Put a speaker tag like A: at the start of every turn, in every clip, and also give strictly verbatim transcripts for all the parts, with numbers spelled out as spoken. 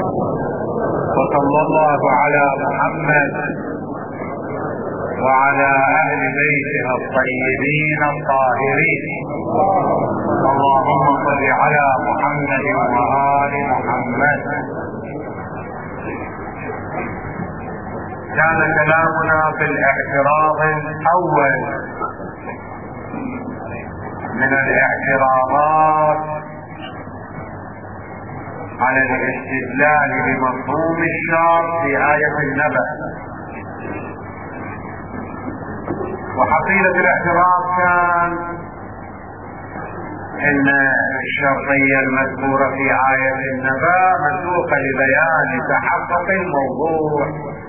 A: وصلى الله على محمد وعلى أهل بيته الطيبين الطاهرين. اللهم صل على محمد وآل محمد. كان كلامنا في الاعتراض الأول من الاعتراضات على الاستدلال بمفهوم الشرط في آية النبأ. وحصيلة الاعتراض كان ان الشرطية المذكورة في آية النبأ مسوقة لبيان تحقق الموضوع،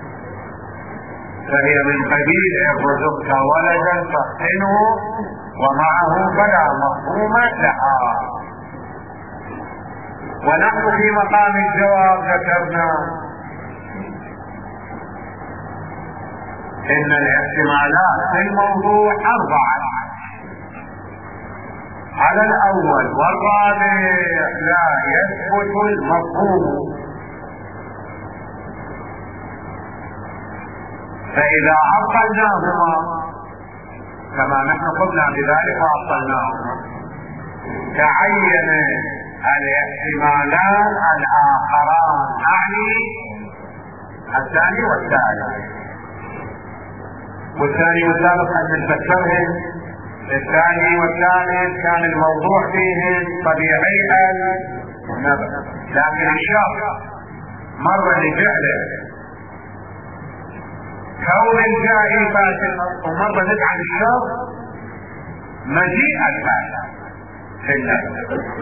A: فهي من قبيل إن رزقت ولدا فاحسنه ومعه فلا مفهوم لها. ونحن في مقام الجواب ذكرنا ان الاحتمالات في الموضوع اربعة، على الاول والرابع لا يثبت المفهوم، فاذا عطلناهما كما نحن قلنا بذلك وعطلناهما تعين الاحتمالان الاخران، يعني الثاني والثالث. والثاني والثالث ان نتذكرهم، الثاني والثالث كان الموضوع فيهم طبيعي النبأ، لكن الشرط مر لفعله كون الجاهل فاسق، ومر نجعل الشرط مجيء الفاسق في النبأ.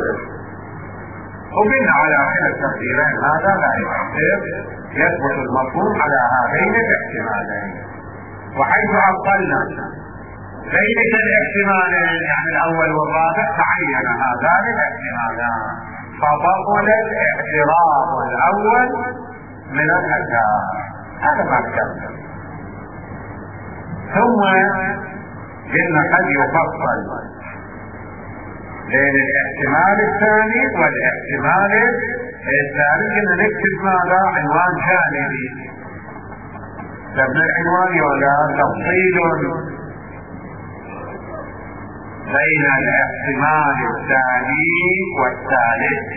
A: وقلنا على احد التقديرين هذا لا يؤثر، يثبت المفهوم على هذين الاحتمالين. وحيث عطلنا ذلك الاحتمالين يعني الاول والرابع تعين هذان الاحتمالان، فبطل الاعتراض الاول من الاساس. هذا ما كان. ثم قلنا قد يفصل بين الاحتمال الثاني والاحتمال الثالث، ان نكتب ماذا؟ عنوان جانبي. لابن العنوان ولا تفصيل بين الاحتمال الثاني والثالث.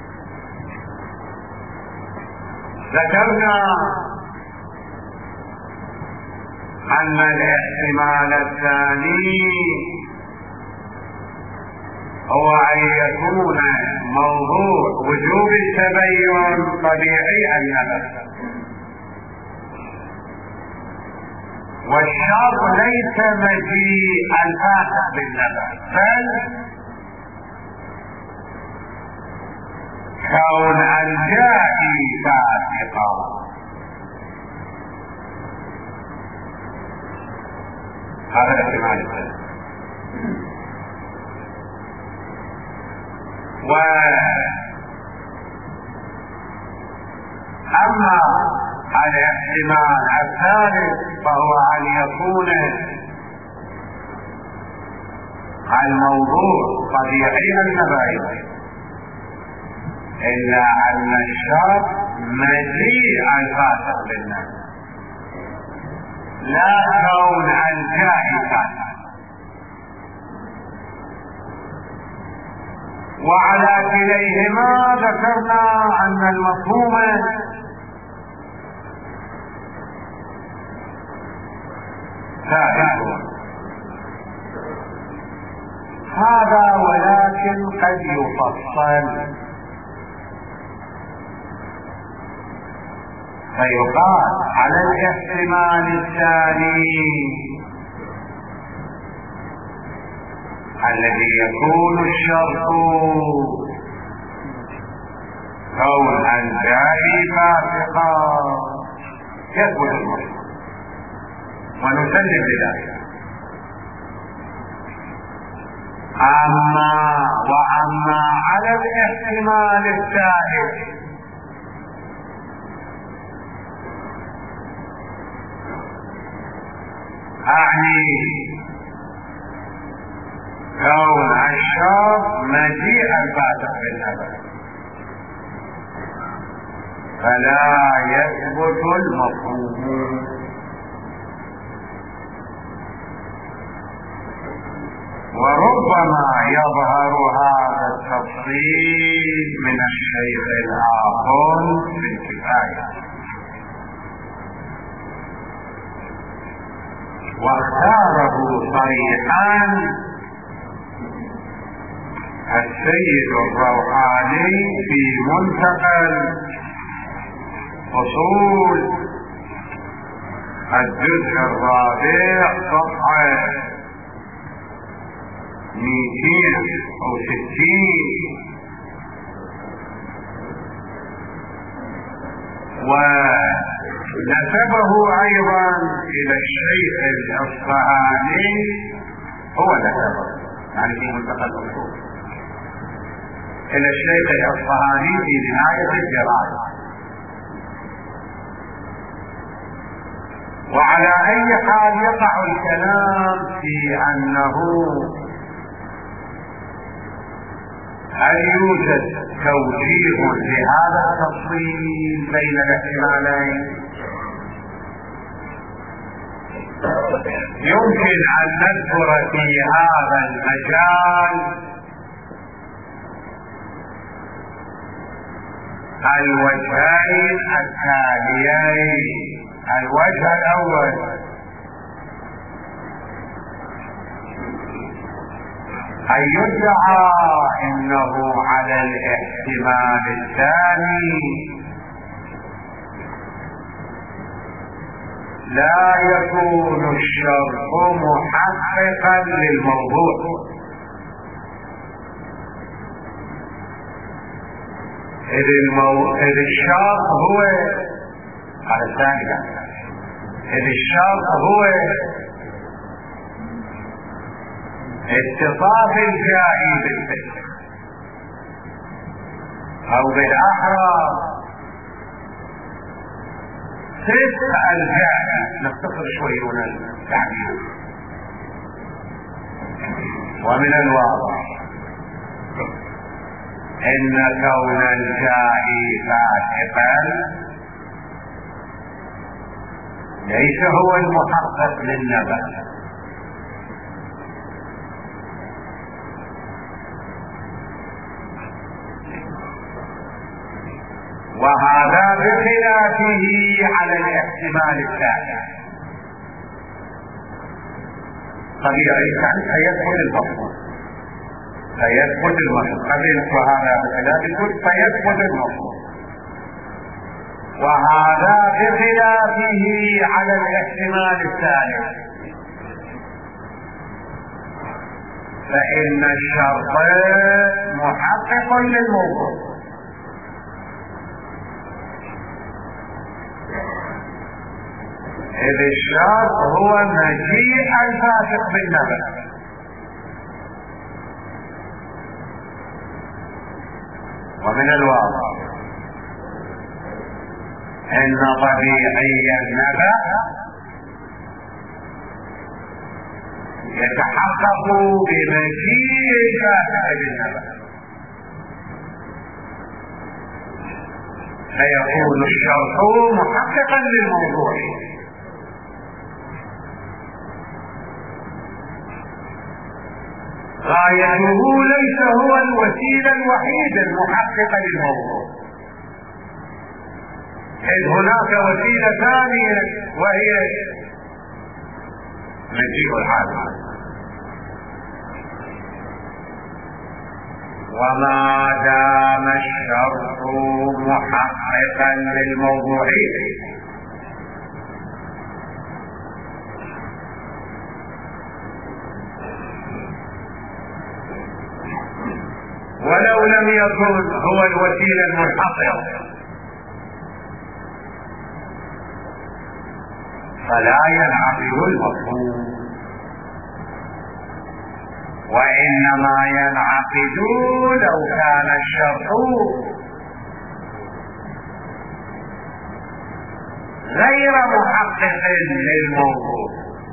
A: ذكرنا ان الاحتمال الثاني هو ان يكون موضوع وجوب التبين طبيعي النبأ، والشرط ليس مجيء الفاسق بالنبأ، بل كون الجائي فاسقا. هذا الاحتمال الثاني. وأما الاحتمال الثالث فهو أن يكون الموضوع طبيعي النبأ، إلا أن الشرط مجيء الفاسق بالنبأ، لا كون الجائي فاسق. وعلى كليهما ذكرنا أن المفهوم ثابت. هذا ولكن قد يفصل فيقال على الاحتمال الثاني الذي يكون الشرط كون الجائي فاسقا يثبت المفهوم ونسلم بذلك. أما وأما على الاحتمال الثالث أعني كون الشرط مجيء الفاسق بالنبأ، فلا يثبت المفهوم. وربما يظهر هذا التفصيل من الشيخ الآخر في الكفاية، واختاره صريحا السيد الروحاني في منتقى الفصول الجزء الرابع صفحة مئتين او ستين، ونسبه ايضا الى الشيخ الاصفهاني، هو نسبه يعني في منتقى الاصول الى الشيخ الاصفهاني في نهاية الدراسة. وعلى اي حال يقع الكلام في انه هل يوجد توجيه لهذا التفصيل بين الاحتمالين. يمكن ان نذكر في هذا المجال الوجهين التاليين. الوجه الاول أن يدعى إنه على الاحتمال الثاني لا يكون الشرط محققا للموضوع، إذ, المو... إذ الشرط هو على الثاني، إذ الشرط هو اتصاف الجائي بالفعل، او بالاحرى صدق الجائي. نختصر شوي هنا التعبير. ومن الواضح ان كون الجائي فاسقا ليس هو المحقق للنبأ، وهذا بخلافه على الاحتمال الثاني. طبيعي يعني سيثبت المفهوم، سيثبت المفهوم قبلت، وهذا بخلافه سيثبت المفهوم، وهذا بخلافه على الاحتمال الثاني. فإن الشرط محقق للموضوع، إذ الشرط هو مجيء الفاسق بالنبأ. ومن الواضح أن طبيعي النبأ يتحقق بمجيء الفاسق بالنبأ، فيكون الشرط محققا للموضوع. غايته ليس هو الوسيلة الوحيدة المحققة للموضوع، إذ هناك وسيلة ثانية وهي مجيء الحادث. وما دام الشرط محققا للموضوع ولو لم يكن هو الوسيلة المنحصرة فلا ينعقد المفهوم، وإنما ينعقد لو كان الشرط غير محقق للموضوع،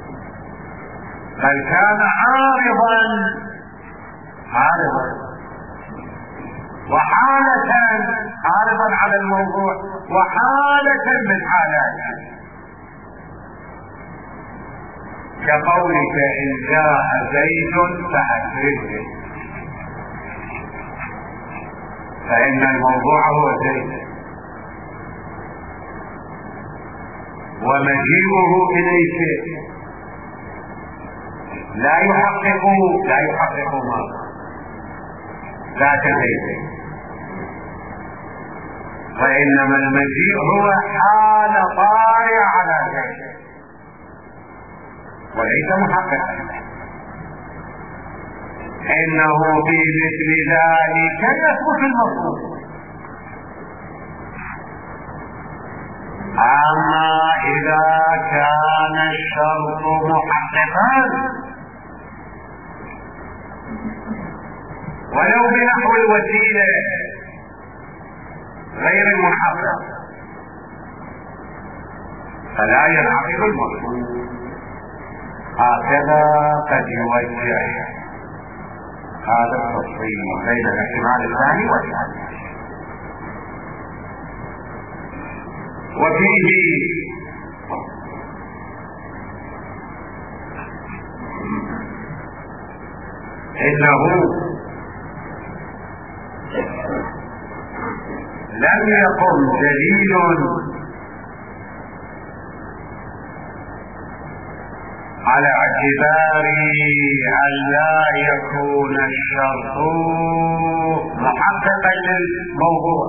A: بل كان عارضا عارضا وحالة عارضا على الموضوع وحالة من حالاته، كقولك إن جاء زيد فأكرمه، فإن الموضوع هو زيد، ومجيئه إليك لا يحقق لا يحقق ما ذاك زيد، وإنما المجيء هو حال طارئ على زيد وليس محققا. إنه في مثل ذلك يثبت المفهوم. أما إذا كان الشرط محققا ولو بنحو الوسيلة غير المحقق فلا ينعقد المفهوم. هكذا قد يوجه هذا التفصيل بين الاحتمال الثاني والثالث. وفيه إنه لم يقم دليل على اعتبار أن لا يكون الشرط محققا للموضوع،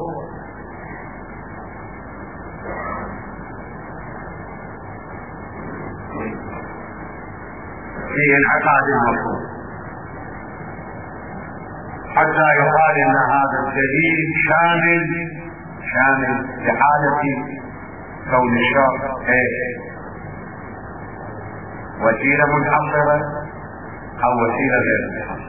A: في انعقاد المفهوم، حتى يقال ان هذا الدليل شامل شامل لحالة كون الشرط وسيلة منحصرة أو وسيلة غير منحصرة.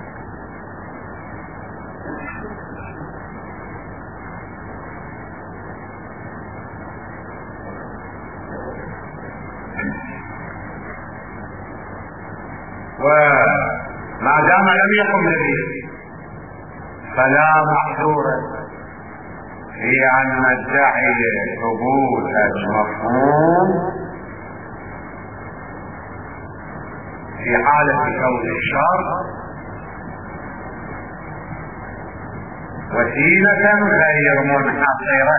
A: وما دام لم يقم دليل فلا محظور في أن ندعي ثبوت المفهوم في حالة كون الشرط وسيلة غير منحصرة،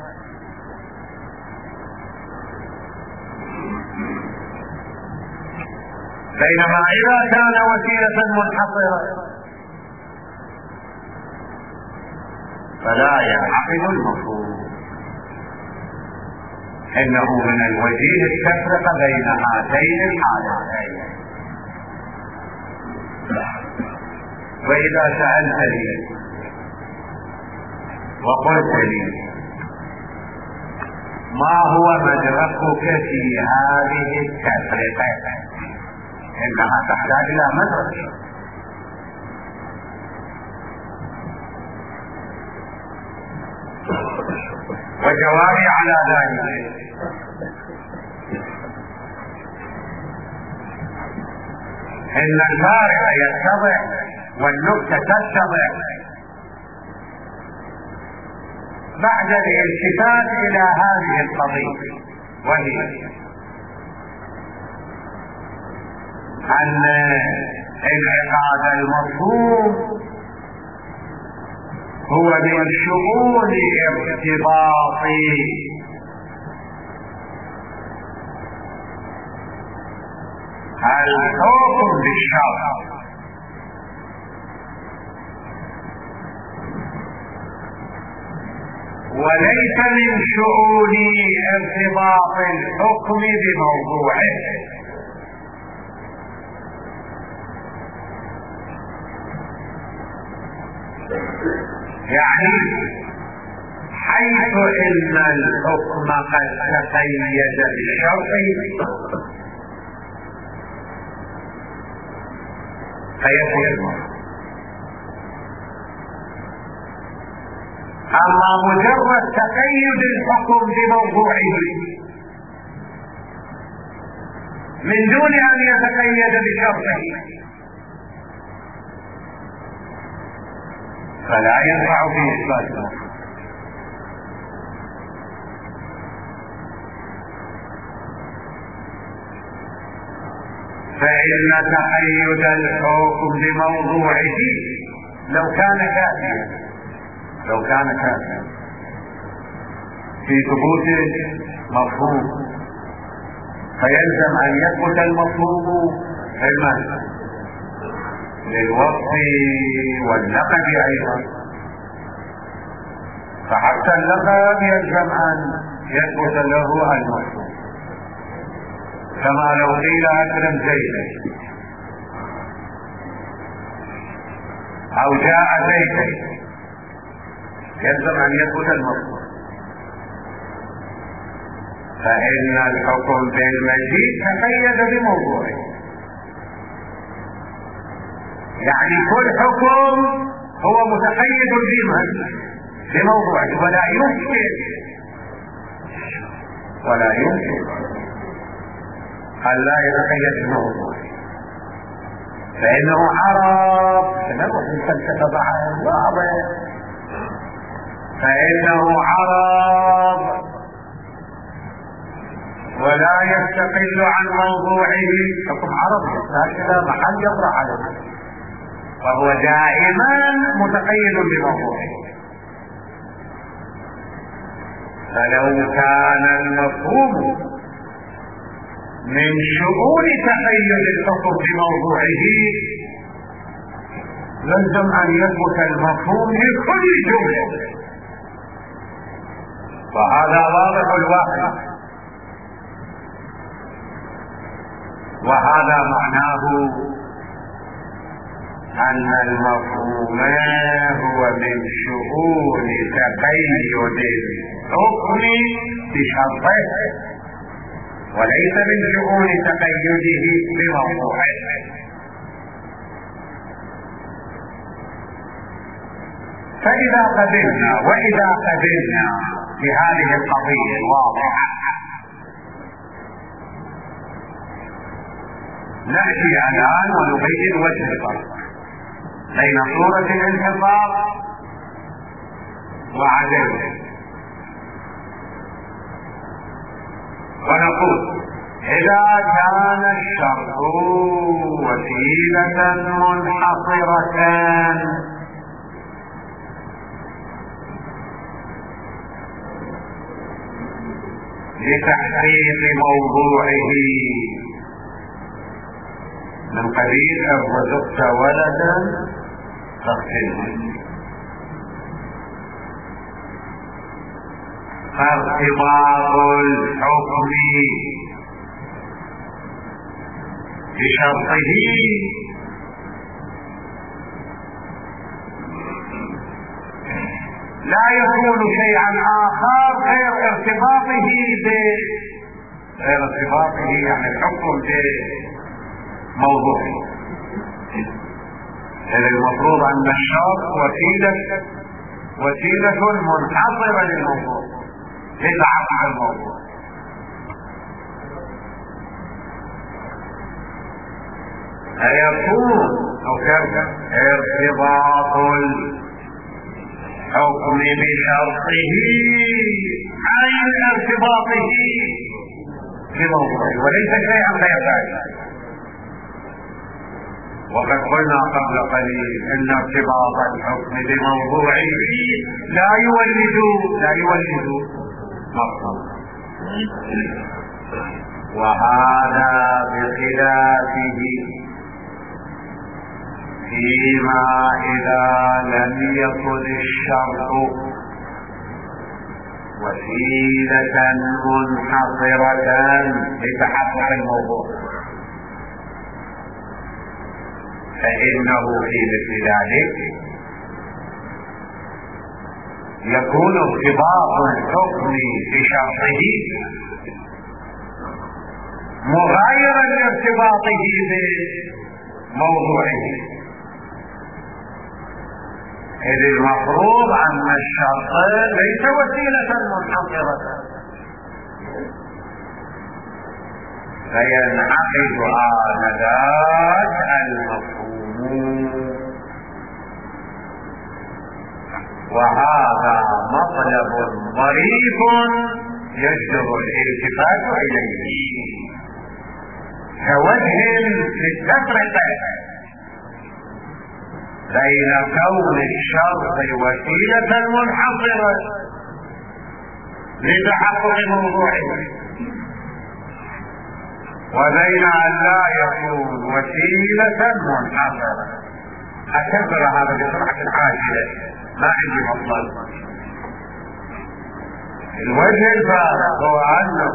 A: بينما إذا كان وسيلة منحصرة فلا ينعقد المفهوم. إنه من الوجيه التفرقة بين هاتين الحالتين. وإذا سألتني وقلت لي ما هو مدركك في هذه التفرقة، إنها تحتاج إلى مدرك، وجوابي على ذلك إن الفارق يتضح والنكتة تتضح بعد الالتفات إلى هذه القضية، وهي أن انعقاد المفهوم هو من شؤون ارتباط الحكم بالشرع، وليس من شؤون ارتباط الحكم بموضوعه. يعني حيث ان الحكم قد تقيد بالشرع فيكون، اما مجرد تقيد الحكم بموضوعه من دون ان يتقيد بشرعه فلا ينفع فيه اثبات المفهوم. فإن تقيد الحكم بموضوعه لو كان كافيا لو كان كافيا في ثبوت مفهوم، فيلزم أن يثبت المفهوم علما للوصف واللقب أيضا. فحتى اللقب يلزم أن يثبت له المفهوم، كما لو قيل أكرم زيدا أو جاء زيدا يلزم أن يثبت المفهوم. فإن الحكم بالمجيء تقيد بموضوعه، يعني كل حكم هو متقيد بموضوعه، ولا يمكن ولا يمكن أن لا يتقيد بموضوعه، فإنه عرب تنوع الفلسفة واضح، فإنه عرب ولا يستقل عن موضوعه، حكم عربي هكذا محل يطرح عليه، فهو دائما متقيد بموضوعه. فلو كان المفهوم من شؤون تقيد الحكم بموضوعه لازم ان يثبت المفهوم لكل جمله، وهذا واضح الواقع، وهذا معناه أن المفهوم هو من شؤون تقيد الحكم بشرطه، وليس من شؤون تقيده بموضوعه. فإذا قبلنا وإذا قبلنا بهذه القضية الواضحة نأتي الآن ونبين وجه الفرق بين صورة الانحصار وعدمه، ونقول إذا كان الشرط وسيلة منحصرة لتحقيق موضوعه من قبيل الرزقت ولدا فاغسله، فارتباط الحكم بشرطه لا يكون شيئا آخر غير ارتباطه ب غير ارتباطه يعني الحكم بموضوعه. إذا المفروض أن الشرط وسيلة وسيلة منحصرة للموضوع لتعقع الموضوع، فيكون ارتباط الحكم بشرطه عن ارتباطه بموضوعه وليس شيئا غير ذلك. وقد قلنا قبل قليل ان ارتباط الحكم بموضوعه لا يولد لا يولد مفهوم، وهذا بخلافه فيما إذا لم يكن الشرط وسيلة منحصرة لتحقق الموضوع، فإنه في مثل ذلك يكون ارتباط الحكم بشرطه مغايرا لارتباطه بموضوعه، إذ المفروض أن الشرط ليس وسيلة منحصرة، فينعقد آنذاك المفهوم، وهذا مطلب ظريف يجدر الالتفات إليه. كوجه للتفرقة بين كون الشرط وسيلة منحصرة لتحقق موضوعه، وبين أن لا يكون وسيلة منحصرة. أكبر هذا بسرعة عاجلة، ما عندي مطلب. الوجه الفارق هو أنه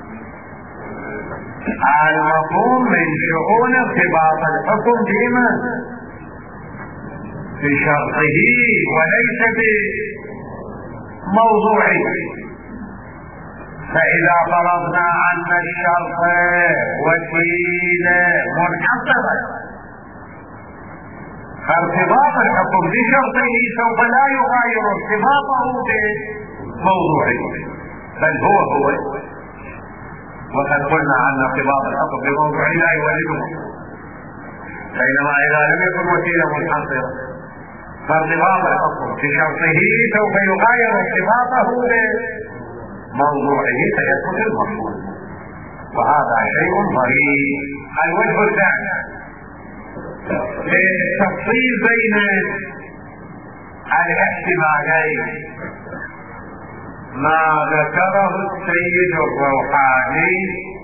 A: المفهوم من شؤون ارتباط الحكم بما بشرطه وليس بموضوعه. فإذا فرضنا أن الشرط وسيلة منحصرة، فارتباط الحكم بشرطه سوف لا يغاير ارتباطه بموضوعه، بل هو هو. وقد قلنا أن ارتباط الحكم بموضوعه لا يولده، بينما إذا لم يكن وسيلة منحصرة فارتباط الحكم بشرطه سوف يغاير ارتباطه بموضوعه فيثبت المفهوم، وهذا شيء ضريب. الوجه الثاني للتفصيل بين الاحتمالين ما ذكره السيد الروحاني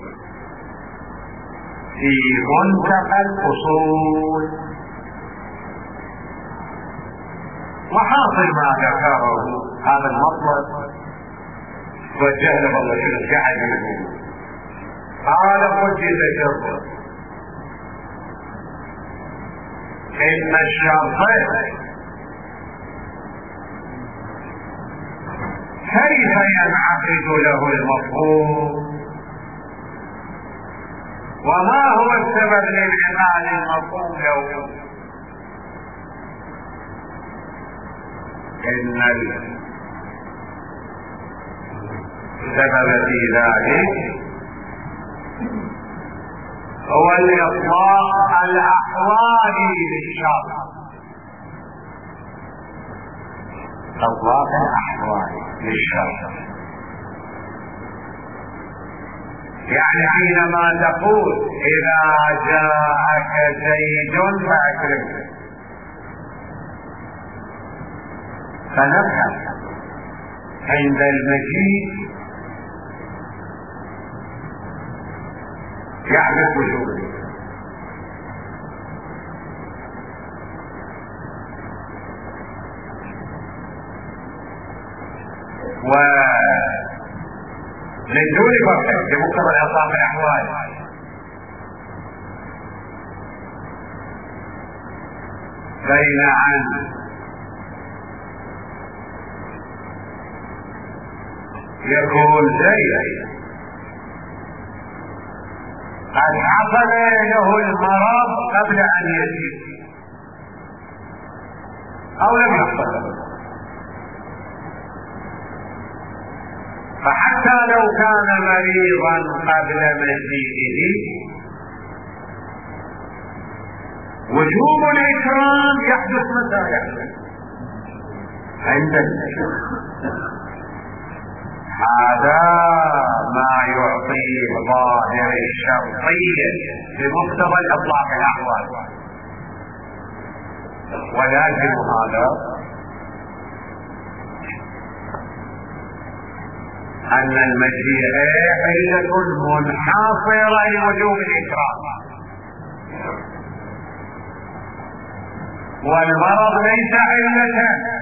A: في منتهى الأصول، وحاصل ما ذكره هذا المطلب والجهل بالله شنو قاعد يقول. قال وجد شرطه إن الشرط كيف ينعقد له المفهوم، وما هو السبب لانعقاد المفهوم له. إن السبب في ذلك هو الإطلاق الأحوالي للشرط، إطلاق الأحوالي للشرط. يعني حينما تقول إذا جاءك زيد فأكرمه، فنبحث عند المجيء يحدث وجوده، ولدون فرق بمقتضى إطلاق الأحوال بين أن يكون زيد قد حصل له المرض قبل أن يزيد أو لم يحصل له، فحتى لو كان مريضا قبل مزيده وجوب الإكرام يحدث متى يحدث؟ عند النشر. هذا ما يعطيه ظاهر الشرطية بمقتضى الإطلاق الأحوال، ولازم هذا أن المجيء علة منحصرة لوجوب الإكرام، والمرض ليس علة،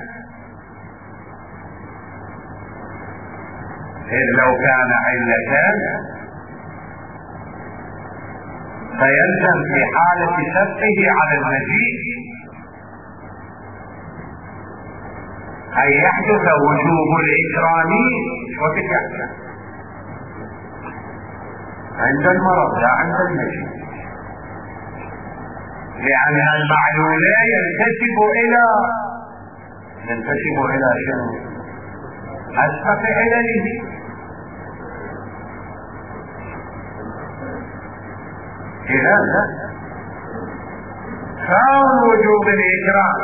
A: إذ لو كان علة فيلزم في حالة سبقه على المجيء أن يحدث وجوب الإكرام وقت يحدث عند المرض لا عند المجيء، لأن المعلول ينتسب إلى ينتسب إلى شنو؟ أسبق علله. إذا كان وجوب الإكرام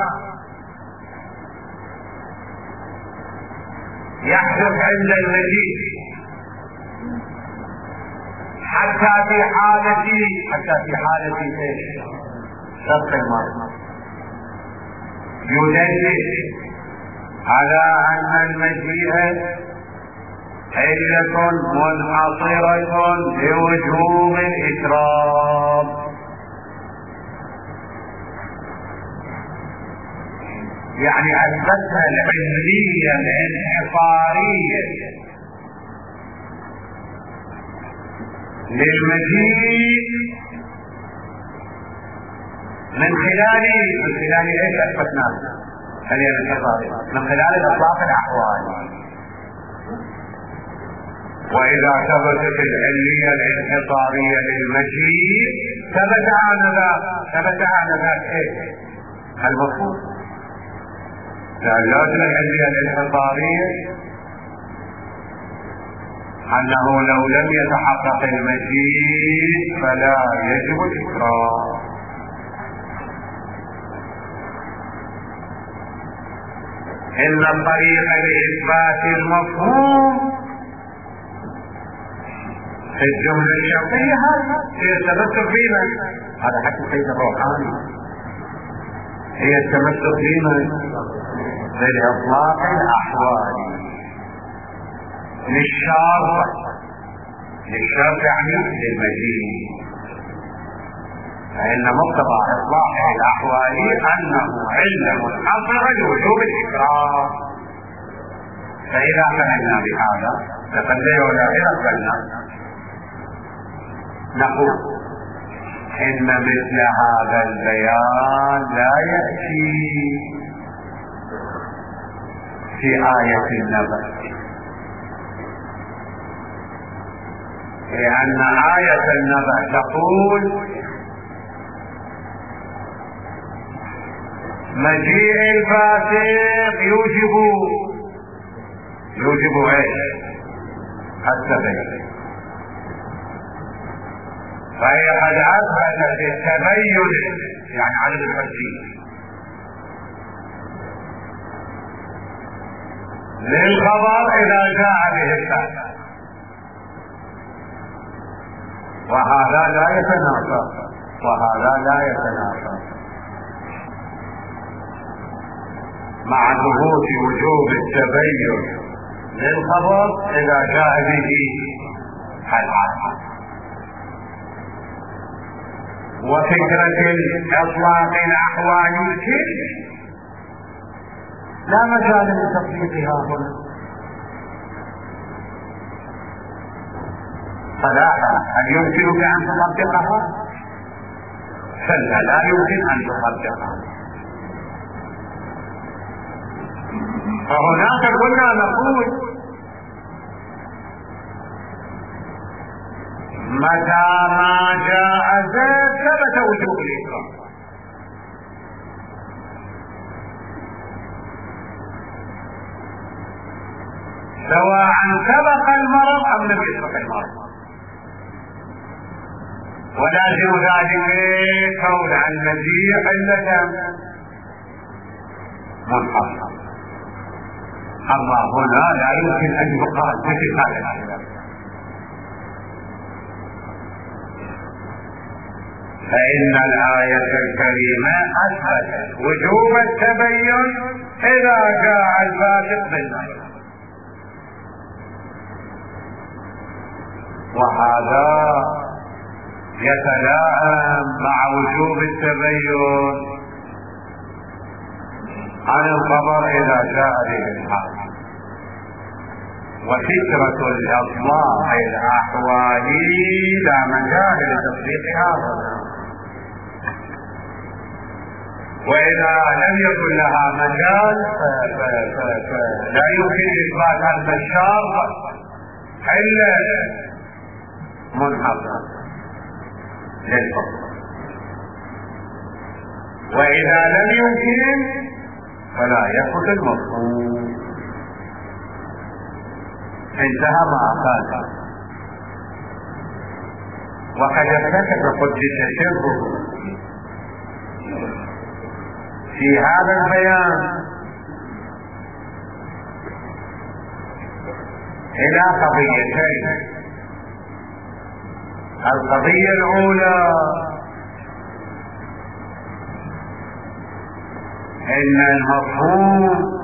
A: يحدث عند المجيء حتى في حالة حتى في حالة سبق المرء يدلل على أن المجيء علة منحصرة لوجوب الإكرام، يعني أثبتها العلمية الانحصارية للمجيء من خلال من خلال ايش اثبتناه؟ هذه الانحصارية من خلال الاطلاق الاحوالي. واذا ثبتت العلمية الانحصارية للمجيء ثبت آنذاك ثبت آنذاك ايش؟ المفهوم. لازم العلمية الانحصارية أنه لو لم يتحقق المجيء فلا يجب الإكرام. إن الطريق لإثبات المفهوم في الجملة الشرطية هي التمسك بما هذا حكي سيد الروحاني، هي التمسك بما بالإطلاق الأحوالي للشرط للشرط يعني للمجيء، فإن مقتضى إطلاق الأحوالي أنه علة منحصرة لوجوب الإكرام. فإذا فهمنا بهذا تقدر ولا يقبلنا نقول إن مثل هذا البيان لا يأتي في آية النبأ، لأن آية النبأ تقول مجيء الفاسق يوجب يوجب ايش؟ التبين. فهي قد أثبتت التبين يعني عدد الحجين للخبر إذا جاء به الفاسق، وهذا لا يتناقض وهذا لا يتناقض مع ثبوت وجوب التبين للخبر إذا جاء به العقل. وفكرة الإطلاق الأحوالي لا مجال لتطبيقها هنا، صلاحا هل يمكنك أن تطبقها؟ فلا لا يمكن أن تطبقها. فهناك كنا نقول متى ما جاء ذاك ثبت وجوب الإكرام، سواء سبق المرض أم لم يسبق المرض. ولازم ذلك كون المجيء علة منحصرة. أما هنا لا يمكن أن يقال مثل هذا الكلام، فإن الآية الكريمة أثبتت وجوب التبين إذا جاء الفاسق بالنص، وهذا يتلائم مع وجوب التبين عن الخبر إذا جاء به الحق. وفكرة الإطلاق الأحوالي لا مجال لتصديقها هنا، وإذا لم يكن لها مجال فلا يمكن إثبات هذا الشرط إلا منحصر للفقر، وإذا لم يمكن فلا يأخذ المفهوم. انتهى ما قال. وقد ارتكب قدس سره في هذا البيان إلى قضيتين. القضية الأولى إن المفهوم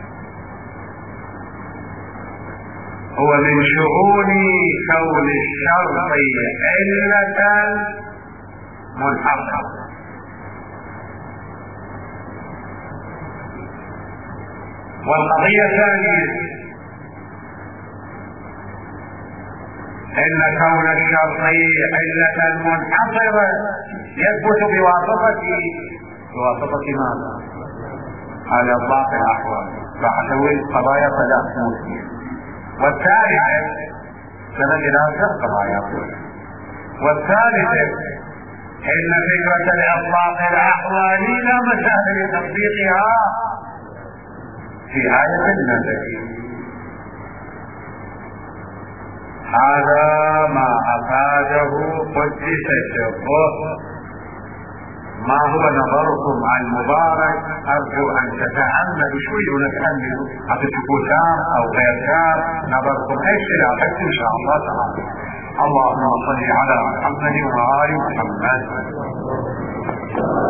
A: هو من شؤون كون الشرط علة منحصرة. والقضية الثانية إن كون الشرط علة منحصرة يثبت بواسطة بواسطة ماذا؟ على إطلاق الأحوال. راح أسوي قضايا ثلاث موسيقى. والثالثة سنجد إلى قضايا والثالثة إن فكرة الإطلاق الأحوالي لا مجال لتطبيقها في آية النزل. هذا ما أفاده قدس سره. ما هو نظركم المبارك؟ أرجو أن تتأملوا شوي ونتأملوا أتتكوا تام أو غير تام. نظركم إيش الى إن شاء الله تعالى. اللهم صل على محمد وآل محمد.